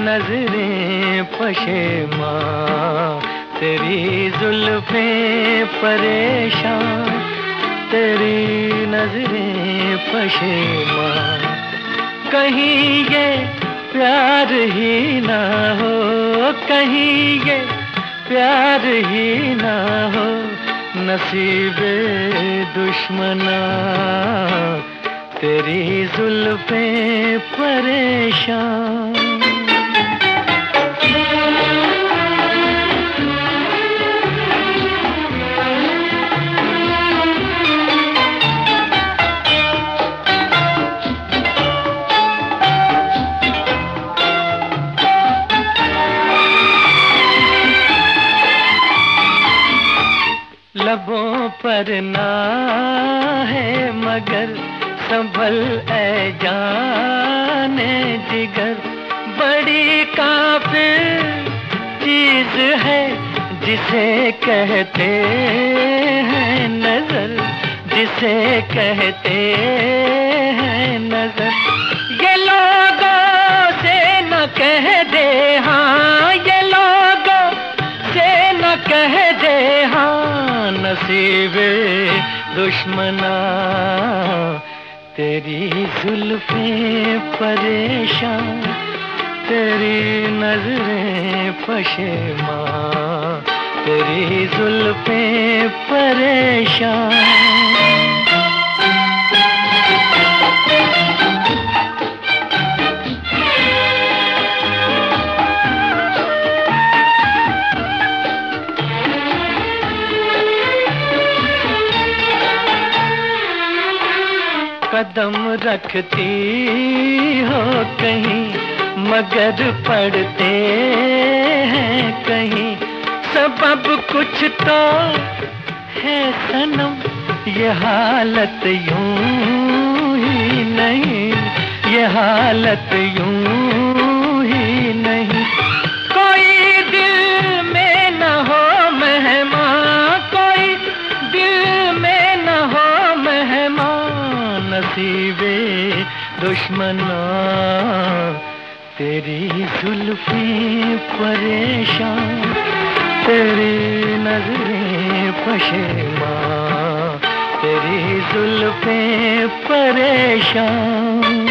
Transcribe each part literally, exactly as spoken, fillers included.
नजरें पशेमा, तेरी जुल्फें परेशान, तेरी नजरें पशेमा। कहीं ये प्यार ही ना हो, कहीं ये प्यार ही ना हो, नसीबे दुश्मना तेरी जुल्फें परेशान। लबों पर ना है मगर संभल ऐ जाने जिगर, बड़ी काफिर चीज है जिसे कहते हैं नजर, जिसे कहते हैं नजर। ये लोगों से न कह दे हाँ, ये लोगों से न कह दे हाँ, नसीबे दुश्मना तेरी जुल्फें परेशान, तेरी नजरें पशेमा, तेरी जुल्फें परेशान। कदम रखती हो कहीं मगर पड़ते हैं कहीं, सबब कुछ तो है सनम, ये हालत यूं ही नहीं, ये हालत यूं ही नहीं। कोई दिल में न हो मेहमान, कोई दिल में न हो मेहमान, नसीबे दुश्मना तेरी जुल्फें परेशान, तेरी नजरें पशेमा, तेरी जुल्फें परेशान।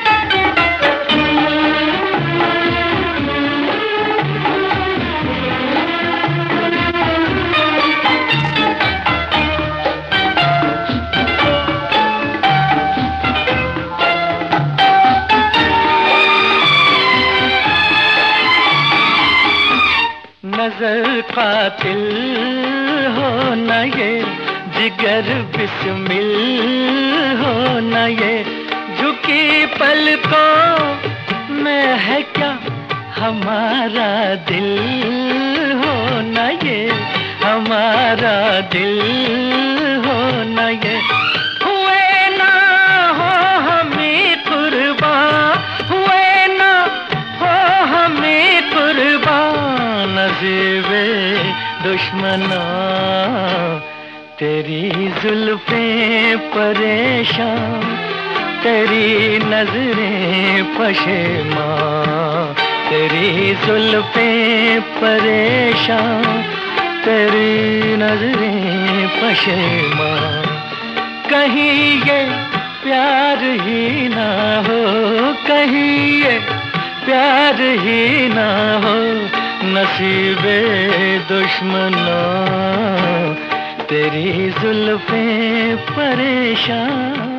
नजर कातिल हो न ये, जिगर बिस्मिल हो न ये, झुकी पलकों में है क्या हमारा दिल हो न ये, हमारा दिल हो न ये। हुए ना हो हमें कुर्बान, हुए ना हो हमें कुर्बान, नसीबे दुश्मना तेरी जुल्फें परेशान, तेरी नजरें पशेमा, तेरी जुल्फें परेशान, तेरी नजरें पशेमा। कहीं ये प्यार ही ना हो, कहीं ये प्यार ही ना हो, नसीबे दुश्मना तेरी जुल्फें परेशान।